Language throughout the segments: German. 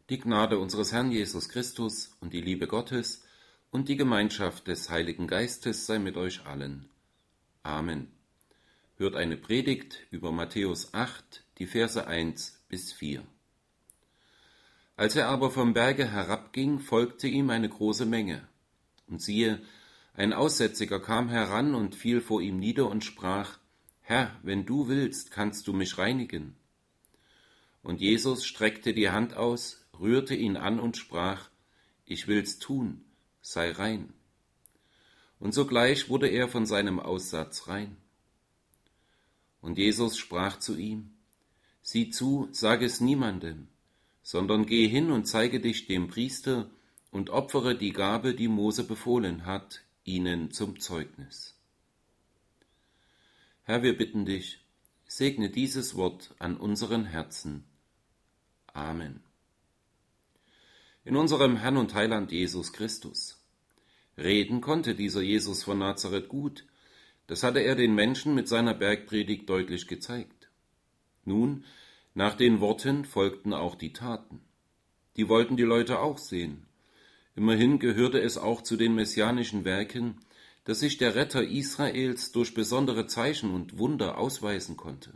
Die Gnade unseres Herrn Jesus Christus und die Liebe Gottes und die Gemeinschaft des Heiligen Geistes sei mit euch allen. Amen. Hört eine Predigt über Matthäus 8, die Verse 1 bis 4. Als er aber vom Berge herabging, folgte ihm eine große Menge. Und siehe, ein Aussätziger kam heran und fiel vor ihm nieder und sprach: Herr, wenn du willst, kannst du mich reinigen. Und Jesus streckte die Hand aus, rührte ihn an und sprach: Ich will's tun, sei rein. Und sogleich wurde er von seinem Aussatz rein. Und Jesus sprach zu ihm: Sieh zu, sag es niemandem, sondern geh hin und zeige dich dem Priester und opfere die Gabe, die Mose befohlen hat, ihnen zum Zeugnis. Herr, wir bitten dich, segne dieses Wort an unseren Herzen. Amen. In unserem Herrn und Heiland Jesus Christus. Reden konnte dieser Jesus von Nazareth gut, das hatte er den Menschen mit seiner Bergpredigt deutlich gezeigt. Nun, nach den Worten folgten auch die Taten. Die wollten die Leute auch sehen. Immerhin gehörte es auch zu den messianischen Werken, dass sich der Retter Israels durch besondere Zeichen und Wunder ausweisen konnte.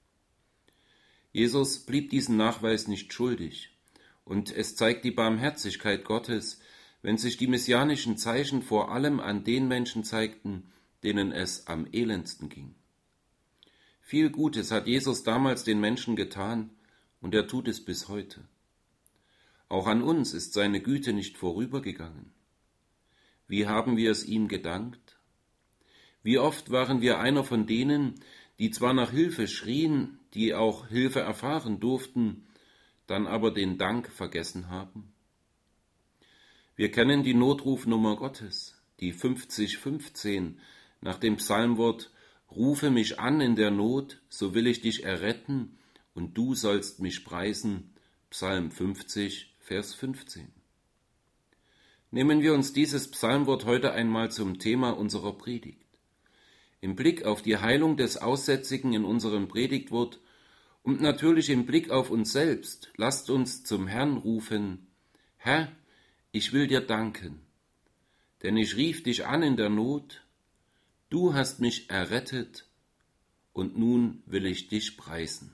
Jesus blieb diesen Nachweis nicht schuldig, und es zeigt die Barmherzigkeit Gottes, wenn sich die messianischen Zeichen vor allem an den Menschen zeigten, denen es am elendsten ging. Viel Gutes hat Jesus damals den Menschen getan, und er tut es bis heute. Auch an uns ist seine Güte nicht vorübergegangen. Wie haben wir es ihm gedankt? Wie oft waren wir einer von denen, die zwar nach Hilfe schrien, die auch Hilfe erfahren durften, dann aber den Dank vergessen haben? Wir kennen die Notrufnummer Gottes, die 5015, nach dem Psalmwort: Rufe mich an in der Not, so will ich dich erretten, und du sollst mich preisen, Psalm 50, Vers 15. Nehmen wir uns dieses Psalmwort heute einmal zum Thema unserer Predigt. Im Blick auf die Heilung des Aussätzigen in unserem Predigtwort und natürlich im Blick auf uns selbst, lasst uns zum Herrn rufen: Herr, ich will dir danken, denn ich rief dich an in der Not, du hast mich errettet, und nun will ich dich preisen.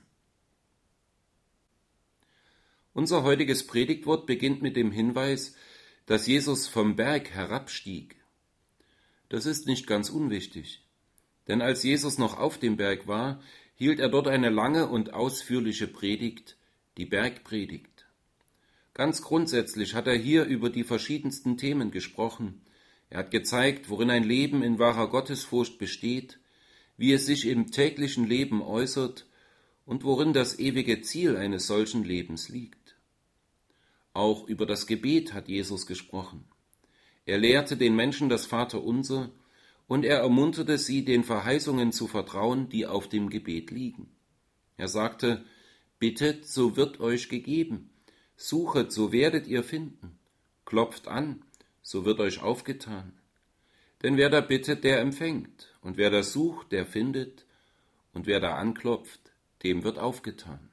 Unser heutiges Predigtwort beginnt mit dem Hinweis, dass Jesus vom Berg herabstieg. Das ist nicht ganz unwichtig, denn als Jesus noch auf dem Berg war, hielt er dort eine lange und ausführliche Predigt, die Bergpredigt. Ganz grundsätzlich hat er hier über die verschiedensten Themen gesprochen. Er hat gezeigt, worin ein Leben in wahrer Gottesfurcht besteht, wie es sich im täglichen Leben äußert und worin das ewige Ziel eines solchen Lebens liegt. Auch über das Gebet hat Jesus gesprochen. Er lehrte den Menschen das Vaterunser und er ermunterte sie, den Verheißungen zu vertrauen, die auf dem Gebet liegen. Er sagte: Bittet, so wird euch gegeben. Suchet, so werdet ihr finden. Klopft an, so wird euch aufgetan. Denn wer da bittet, der empfängt. Und wer da sucht, der findet. Und wer da anklopft, dem wird aufgetan.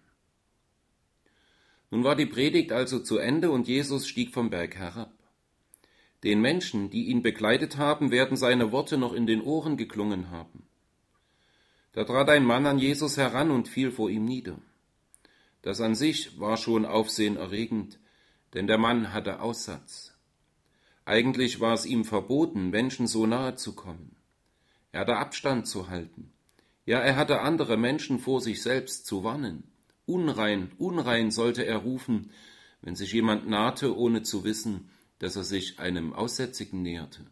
Nun war die Predigt also zu Ende und Jesus stieg vom Berg herab. Den Menschen, die ihn begleitet haben, werden seine Worte noch in den Ohren geklungen haben. Da trat ein Mann an Jesus heran und fiel vor ihm nieder. Das an sich war schon aufsehenerregend, denn der Mann hatte Aussatz. Eigentlich war es ihm verboten, Menschen so nahe zu kommen. Er hatte Abstand zu halten. Ja, er hatte andere Menschen vor sich selbst zu warnen. Unrein, unrein sollte er rufen, wenn sich jemand nahte, ohne zu wissen, dass er sich einem Aussätzigen näherte.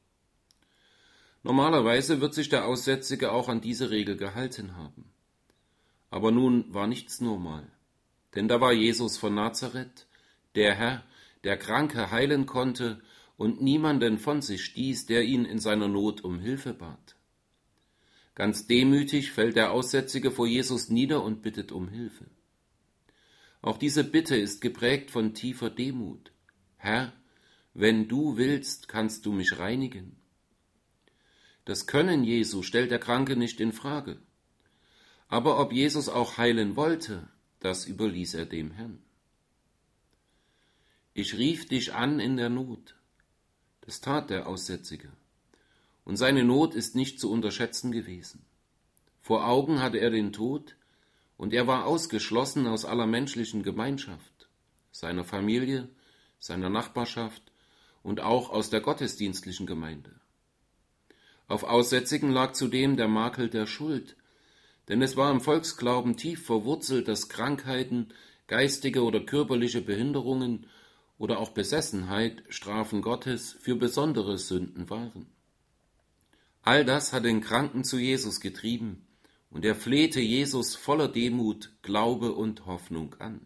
Normalerweise wird sich der Aussätzige auch an diese Regel gehalten haben. Aber nun war nichts normal, denn da war Jesus von Nazareth, der Herr, der Kranke heilen konnte und niemanden von sich stieß, der ihn in seiner Not um Hilfe bat. Ganz demütig fällt der Aussätzige vor Jesus nieder und bittet um Hilfe. Auch diese Bitte ist geprägt von tiefer Demut. Herr, wenn du willst, kannst du mich reinigen. Das Können Jesu stellt der Kranke nicht in Frage. Aber ob Jesus auch heilen wollte, das überließ er dem Herrn. Ich rief dich an in der Not. Das tat der Aussätzige. Und seine Not ist nicht zu unterschätzen gewesen. Vor Augen hatte er den Tod und er war ausgeschlossen aus aller menschlichen Gemeinschaft, seiner Familie, seiner Nachbarschaft und auch aus der gottesdienstlichen Gemeinde. Auf Aussätzigen lag zudem der Makel der Schuld, denn es war im Volksglauben tief verwurzelt, dass Krankheiten, geistige oder körperliche Behinderungen oder auch Besessenheit Strafen Gottes für besondere Sünden waren. All das hat den Kranken zu Jesus getrieben, und er flehte Jesus voller Demut, Glaube und Hoffnung an.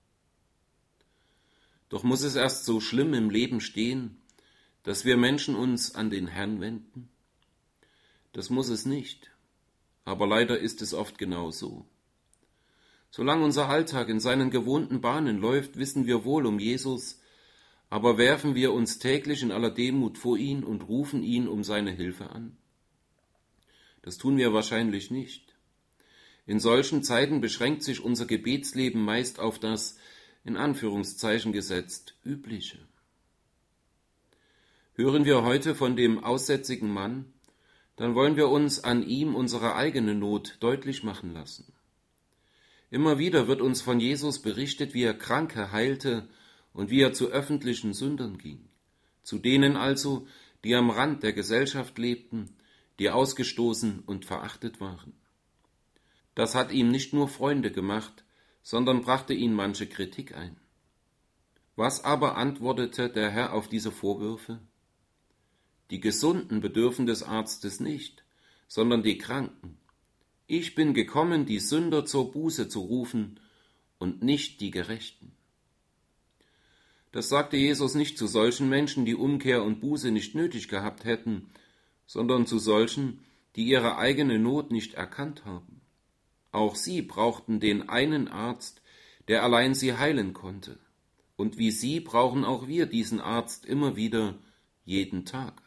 Doch muss es erst so schlimm im Leben stehen, dass wir Menschen uns an den Herrn wenden? Das muss es nicht, aber leider ist es oft genau so. Solange unser Alltag in seinen gewohnten Bahnen läuft, wissen wir wohl um Jesus, aber werfen wir uns täglich in aller Demut vor ihn und rufen ihn um seine Hilfe an? Das tun wir wahrscheinlich nicht. In solchen Zeiten beschränkt sich unser Gebetsleben meist auf das, in Anführungszeichen gesetzt, Übliche. Hören wir heute von dem aussätzigen Mann, dann wollen wir uns an ihm unsere eigene Not deutlich machen lassen. Immer wieder wird uns von Jesus berichtet, wie er Kranke heilte und wie er zu öffentlichen Sündern ging, zu denen also, die am Rand der Gesellschaft lebten, die ausgestoßen und verachtet waren. Das hat ihm nicht nur Freunde gemacht, sondern brachte ihn manche Kritik ein. Was aber antwortete der Herr auf diese Vorwürfe? Die Gesunden bedürfen des Arztes nicht, sondern die Kranken. Ich bin gekommen, die Sünder zur Buße zu rufen und nicht die Gerechten. Das sagte Jesus nicht zu solchen Menschen, die Umkehr und Buße nicht nötig gehabt hätten, sondern zu solchen, die ihre eigene Not nicht erkannt haben. Auch sie brauchten den einen Arzt, der allein sie heilen konnte. Und wie sie brauchen auch wir diesen Arzt immer wieder, jeden Tag.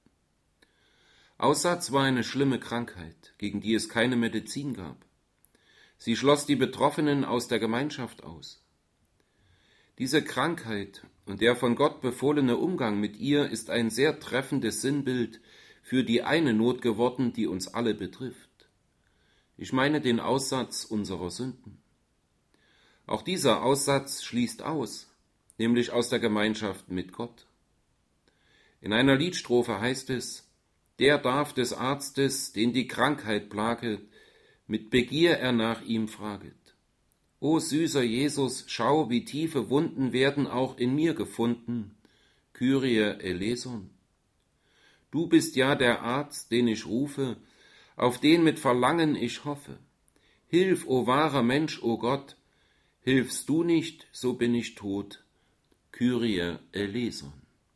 Aussatz war eine schlimme Krankheit, gegen die es keine Medizin gab. Sie schloss die Betroffenen aus der Gemeinschaft aus. Diese Krankheit und der von Gott befohlene Umgang mit ihr ist ein sehr treffendes Sinnbild für die eine Not geworden, die uns alle betrifft. Ich meine den Aussatz unserer Sünden. Auch dieser Aussatz schließt aus, nämlich aus der Gemeinschaft mit Gott. In einer Liedstrophe heißt es: Der darf des Arztes, den die Krankheit plaget, mit Begier er nach ihm fraget. O süßer Jesus, schau, wie tiefe Wunden werden auch in mir gefunden. Kyrie eleison. Du bist ja der Arzt, den ich rufe, auf den mit Verlangen ich hoffe. Hilf, o wahrer Mensch, o Gott, hilfst du nicht, so bin ich tot. Kyrie eleison.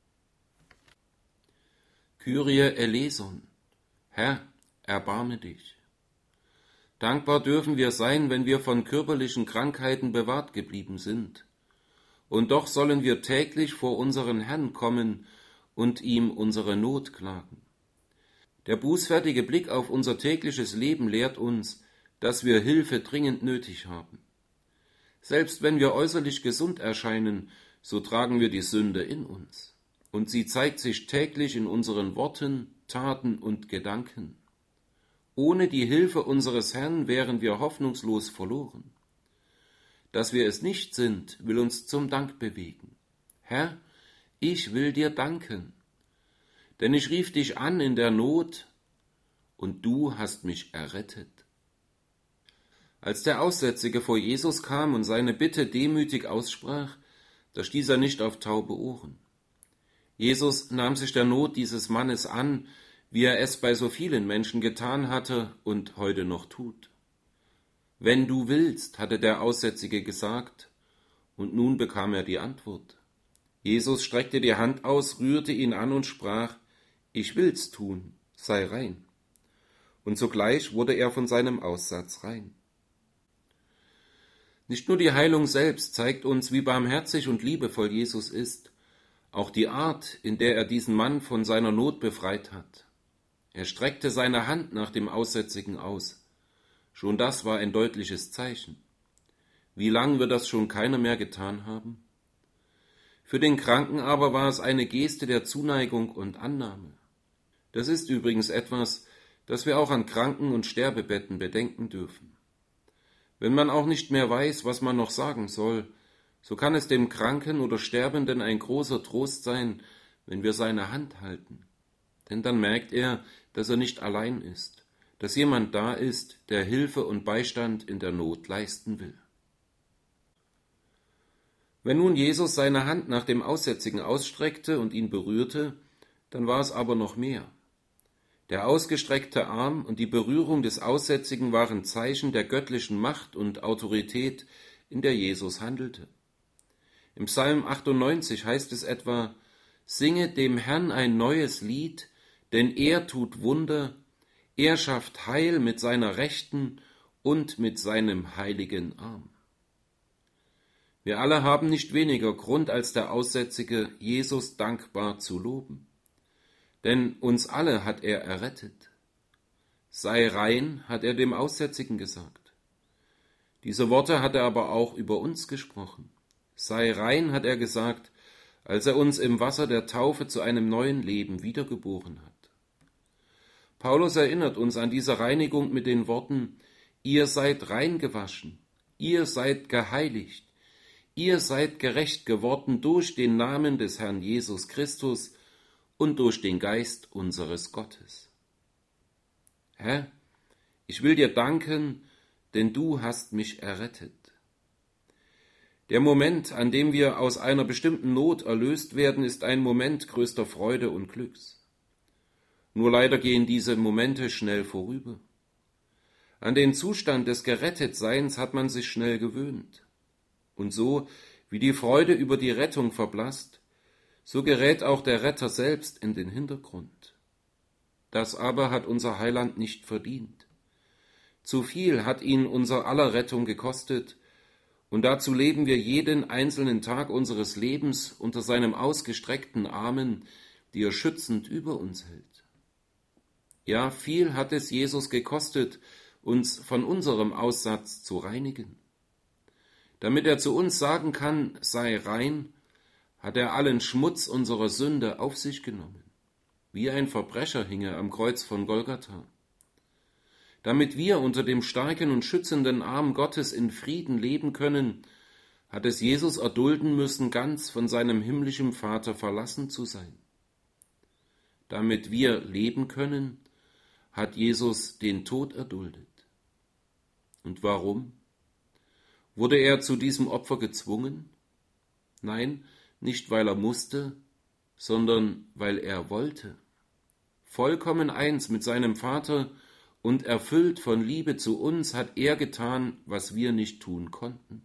Kyrie eleison. Herr, erbarme dich. Dankbar dürfen wir sein, wenn wir von körperlichen Krankheiten bewahrt geblieben sind. Und doch sollen wir täglich vor unseren Herrn kommen und ihm unsere Not klagen. Der bußfertige Blick auf unser tägliches Leben lehrt uns, dass wir Hilfe dringend nötig haben. Selbst wenn wir äußerlich gesund erscheinen, so tragen wir die Sünde in uns. Und sie zeigt sich täglich in unseren Worten, Taten und Gedanken. Ohne die Hilfe unseres Herrn wären wir hoffnungslos verloren. Dass wir es nicht sind, will uns zum Dank bewegen. Herr, ich will dir danken, denn ich rief dich an in der Not, und du hast mich errettet. Als der Aussätzige vor Jesus kam und seine Bitte demütig aussprach, da stieß er nicht auf taube Ohren. Jesus nahm sich der Not dieses Mannes an, wie er es bei so vielen Menschen getan hatte und heute noch tut. Wenn du willst, hatte der Aussätzige gesagt, und nun bekam er die Antwort. Jesus streckte die Hand aus, rührte ihn an und sprach: Ich will's tun, sei rein. Und sogleich wurde er von seinem Aussatz rein. Nicht nur die Heilung selbst zeigt uns, wie barmherzig und liebevoll Jesus ist, auch die Art, in der er diesen Mann von seiner Not befreit hat. Er streckte seine Hand nach dem Aussätzigen aus. Schon das war ein deutliches Zeichen. Wie lang wird das schon keiner mehr getan haben? Für den Kranken aber war es eine Geste der Zuneigung und Annahme. Das ist übrigens etwas, das wir auch an Kranken- und Sterbebetten bedenken dürfen. Wenn man auch nicht mehr weiß, was man noch sagen soll, so kann es dem Kranken oder Sterbenden ein großer Trost sein, wenn wir seine Hand halten. Denn dann merkt er, dass er nicht allein ist, dass jemand da ist, der Hilfe und Beistand in der Not leisten will. Wenn nun Jesus seine Hand nach dem Aussätzigen ausstreckte und ihn berührte, dann war es aber noch mehr. Der ausgestreckte Arm und die Berührung des Aussätzigen waren Zeichen der göttlichen Macht und Autorität, in der Jesus handelte. Im Psalm 98 heißt es etwa: Singe dem Herrn ein neues Lied, denn er tut Wunder, er schafft Heil mit seiner Rechten und mit seinem heiligen Arm. Wir alle haben nicht weniger Grund als der Aussätzige, Jesus dankbar zu loben. Denn uns alle hat er errettet. Sei rein, hat er dem Aussätzigen gesagt. Diese Worte hat er aber auch über uns gesprochen. Sei rein, hat er gesagt, als er uns im Wasser der Taufe zu einem neuen Leben wiedergeboren hat. Paulus erinnert uns an diese Reinigung mit den Worten: Ihr seid rein gewaschen, ihr seid geheiligt, ihr seid gerecht geworden durch den Namen des Herrn Jesus Christus und durch den Geist unseres Gottes. Herr, ich will dir danken, denn du hast mich errettet. Der Moment, an dem wir aus einer bestimmten Not erlöst werden, ist ein Moment größter Freude und Glücks. Nur leider gehen diese Momente schnell vorüber. An den Zustand des Gerettetseins hat man sich schnell gewöhnt. Und so, wie die Freude über die Rettung verblasst, so gerät auch der Retter selbst in den Hintergrund. Das aber hat unser Heiland nicht verdient. Zu viel hat ihn unser aller Rettung gekostet, und dazu leben wir jeden einzelnen Tag unseres Lebens unter seinem ausgestreckten Armen, die er schützend über uns hält. Ja, viel hat es Jesus gekostet, uns von unserem Aussatz zu reinigen. Damit er zu uns sagen kann, sei rein, hat er allen Schmutz unserer Sünde auf sich genommen. Wie ein Verbrecher hing er am Kreuz von Golgatha. Damit wir unter dem starken und schützenden Arm Gottes in Frieden leben können, hat es Jesus erdulden müssen, ganz von seinem himmlischen Vater verlassen zu sein. Damit wir leben können, hat Jesus den Tod erduldet. Und warum? Wurde er zu diesem Opfer gezwungen? Nein, nicht weil er musste, sondern weil er wollte. Vollkommen eins mit seinem Vater und erfüllt von Liebe zu uns hat er getan, was wir nicht tun konnten.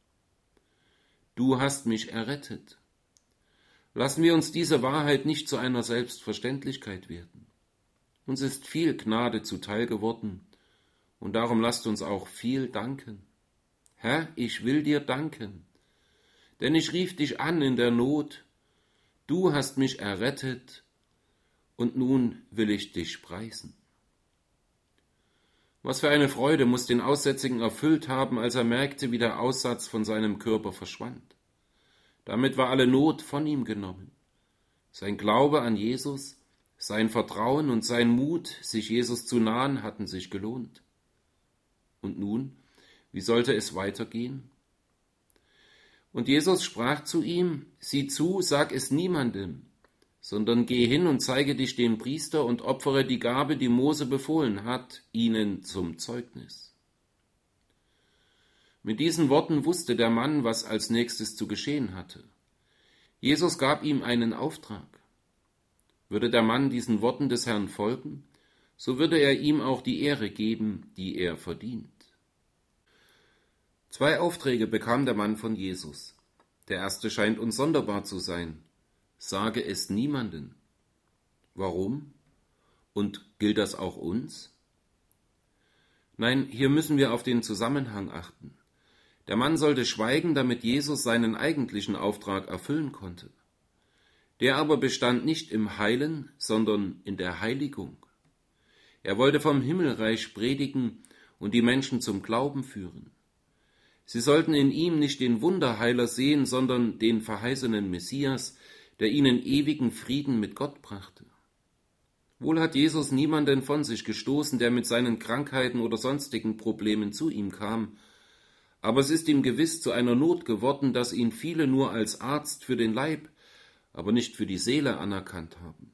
Du hast mich errettet. Lassen wir uns diese Wahrheit nicht zu einer Selbstverständlichkeit werden. Uns ist viel Gnade zuteil geworden, und darum lasst uns auch viel danken. Herr, ich will dir danken, denn ich rief dich an in der Not, du hast mich errettet, und nun will ich dich preisen. Was für eine Freude muss den Aussätzigen erfüllt haben, als er merkte, wie der Aussatz von seinem Körper verschwand. Damit war alle Not von ihm genommen. Sein Glaube an Jesus, sein Vertrauen und sein Mut, sich Jesus zu nahen, hatten sich gelohnt. Und nun, wie sollte es weitergehen? Und Jesus sprach zu ihm: Sieh zu, sag es niemandem, sondern geh hin und zeige dich dem Priester und opfere die Gabe, die Mose befohlen hat, ihnen zum Zeugnis. Mit diesen Worten wusste der Mann, was als nächstes zu geschehen hatte. Jesus gab ihm einen Auftrag. Würde der Mann diesen Worten des Herrn folgen, so würde er ihm auch die Ehre geben, die er verdient. 2 Aufträge bekam der Mann von Jesus. Der erste scheint uns sonderbar zu sein. Sage es niemanden. Warum? Und gilt das auch uns? Nein, hier müssen wir auf den Zusammenhang achten. Der Mann sollte schweigen, damit Jesus seinen eigentlichen Auftrag erfüllen konnte. Der aber bestand nicht im Heilen, sondern in der Heiligung. Er wollte vom Himmelreich predigen und die Menschen zum Glauben führen. Sie sollten in ihm nicht den Wunderheiler sehen, sondern den verheißenen Messias, der ihnen ewigen Frieden mit Gott brachte. Wohl hat Jesus niemanden von sich gestoßen, der mit seinen Krankheiten oder sonstigen Problemen zu ihm kam, aber es ist ihm gewiss zu einer Not geworden, dass ihn viele nur als Arzt für den Leib, aber nicht für die Seele anerkannt haben.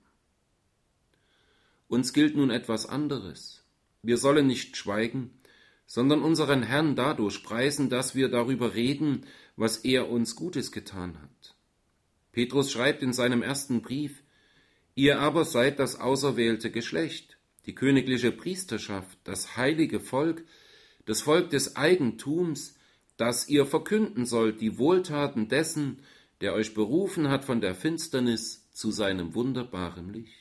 Uns gilt nun etwas anderes. Wir sollen nicht schweigen, sondern unseren Herrn dadurch preisen, dass wir darüber reden, was er uns Gutes getan hat. Petrus schreibt in seinem ersten Brief: Ihr aber seid das auserwählte Geschlecht, die königliche Priesterschaft, das heilige Volk, das Volk des Eigentums, dass ihr verkünden sollt die Wohltaten dessen, der euch berufen hat von der Finsternis zu seinem wunderbaren Licht.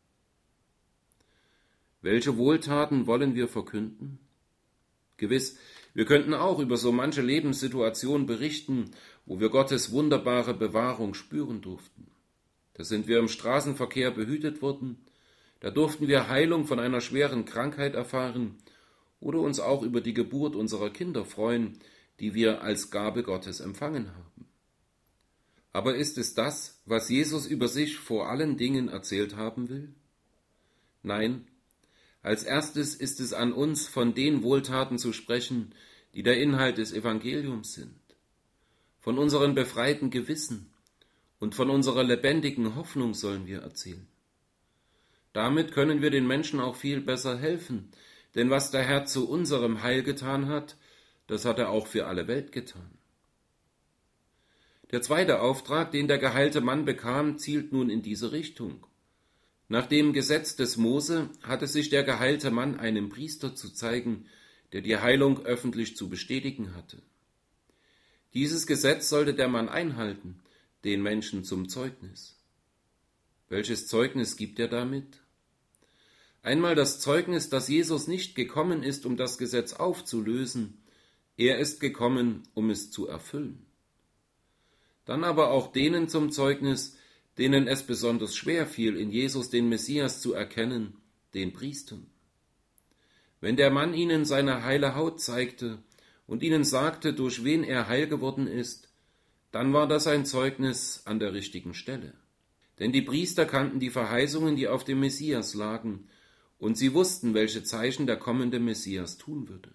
Welche Wohltaten wollen wir verkünden? Gewiss, wir könnten auch über so manche Lebenssituation berichten, wo wir Gottes wunderbare Bewahrung spüren durften. Da sind wir im Straßenverkehr behütet worden, da durften wir Heilung von einer schweren Krankheit erfahren oder uns auch über die Geburt unserer Kinder freuen, die wir als Gabe Gottes empfangen haben. Aber ist es das, was Jesus über sich vor allen Dingen erzählt haben will? Nein, als erstes ist es an uns, von den Wohltaten zu sprechen, die der Inhalt des Evangeliums sind, von unseren befreiten Gewissen und von unserer lebendigen Hoffnung sollen wir erzählen. Damit können wir den Menschen auch viel besser helfen, denn was der Herr zu unserem Heil getan hat, das hat er auch für alle Welt getan. Der zweite Auftrag, den der geheilte Mann bekam, zielt nun in diese Richtung. Nach dem Gesetz des Mose hatte sich der geheilte Mann einem Priester zu zeigen, der die Heilung öffentlich zu bestätigen hatte. Dieses Gesetz sollte der Mann einhalten, den Menschen zum Zeugnis. Welches Zeugnis gibt er damit? Einmal das Zeugnis, dass Jesus nicht gekommen ist, um das Gesetz aufzulösen, er ist gekommen, um es zu erfüllen. Dann aber auch denen zum Zeugnis, denen es besonders schwer fiel, in Jesus den Messias zu erkennen, den Priestern. Wenn der Mann ihnen seine heile Haut zeigte und ihnen sagte, durch wen er heil geworden ist, dann war das ein Zeugnis an der richtigen Stelle. Denn die Priester kannten die Verheißungen, die auf dem Messias lagen, und sie wussten, welche Zeichen der kommende Messias tun würde.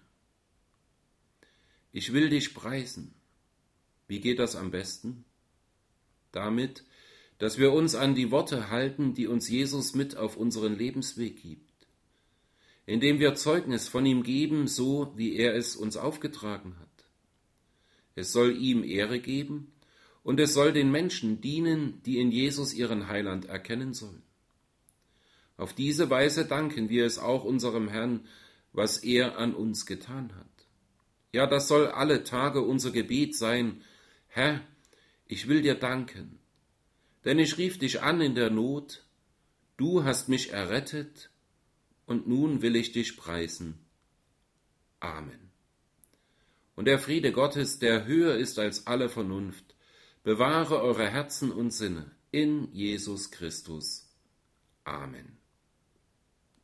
Ich will dich preisen. Wie geht das am besten? Damit, dass wir uns an die Worte halten, die uns Jesus mit auf unseren Lebensweg gibt, indem wir Zeugnis von ihm geben, so wie er es uns aufgetragen hat. Es soll ihm Ehre geben und es soll den Menschen dienen, die in Jesus ihren Heiland erkennen sollen. Auf diese Weise danken wir es auch unserem Herrn, was er an uns getan hat. Ja, das soll alle Tage unser Gebet sein: Herr, ich will dir danken, denn ich rief dich an in der Not, du hast mich errettet, und nun will ich dich preisen. Amen. Und der Friede Gottes, der höher ist als alle Vernunft, bewahre eure Herzen und Sinne in Jesus Christus. Amen.